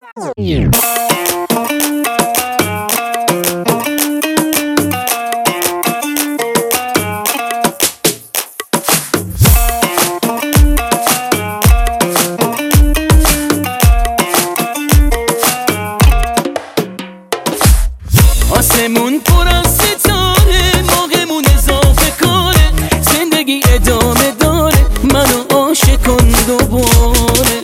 آسمون پر از ستاره، موقعمون اضافه کاره، زندگی ادامه داره، منو عاشق کن دوباره،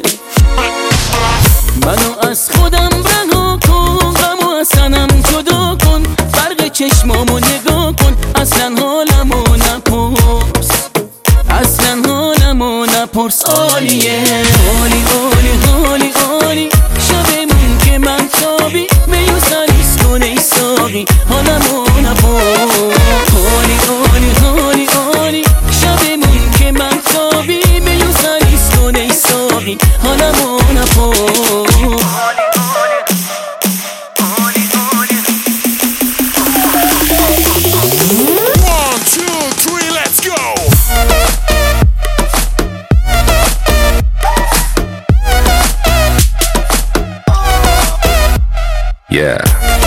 منو از خودم رها کن، غمو از تنم جدا کن، برق چشمامو نگاه کن، اصلا حالمو نپرس، اصلا حالمو نپرس. عالیه عالی عالی عالی عالی، شبمون که من تابی میو سریس کن ای ساقی، حالمو نپرس. عالی عالی عالی عالی، شبمون که من تابی میو سریس کن ای ساقی، حالمو نپرس. Yeah.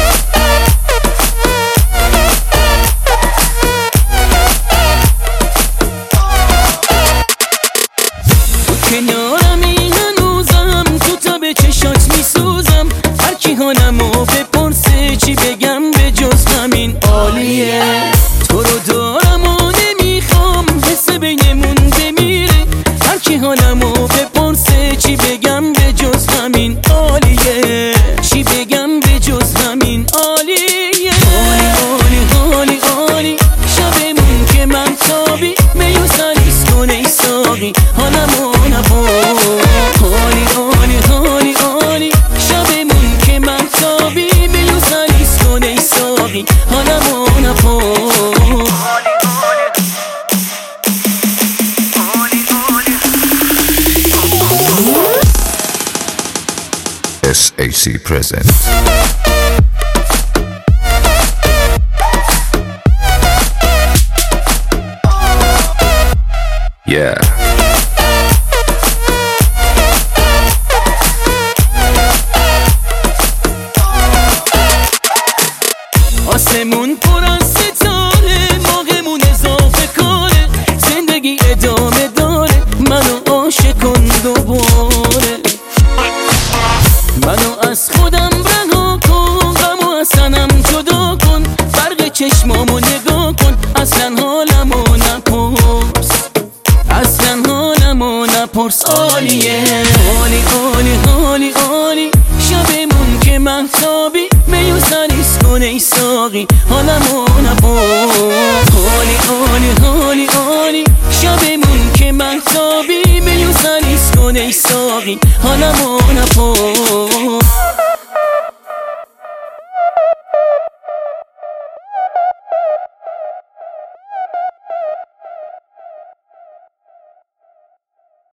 کنارمی هنوزم، تو تا به چشات میسوزم، هر کی حالمو بپرسه چی بگم به جز همین عالیه. تو رو دارم و نمیخوام، حس بینمون بمیره، هر کی حالمو بپرسه چی بگم به جز همین عالیه، چی بگم به جز همین عالیه. عالی عالی عالی عالی، شبمون که من تابی میو سریس کن ای ساقی، حالمو نپرس. عالی عالی عالی عالی، شبمون که من تابی میو سریس کن ای ساقی، حالمو نپرس. SAC present. Yeah. آسمون پر از ستاره، موقعمون اضافه کاره، زندگی ادامه داره، منو عاشق کن دوباره، منو از خودم رها کن، غمو از تنم جدا کن، برق چشمامو نگاه کن، اصلا حالمو نپرس، اصلا حالمو نپرس. عالیه عالی عالی عالی عالی، شبمون که من تابی میو سریس کن ای ساقی، حالمو نپرس. عالی عالی عالی عالی، شبمون که من تابی میو سریس کن ای ساقی، حالمو نپرس.